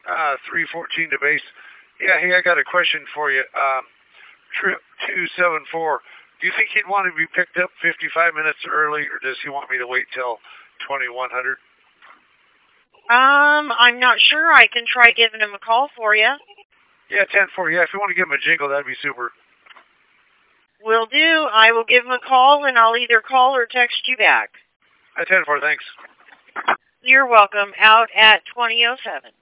314 to base. Yeah, hey, I got a question for you. Trip 274. Do you think he'd want to be picked up 55 minutes early, or does he want me to wait till 2100? I'm not sure. I can try giving him a call for you. Yeah, 10-4. Yeah, if you want to give him a jingle, that'd be super. Will do. I will give him a call, and I'll either call or text you back. 10-4, thanks. You're welcome. Out at 2007.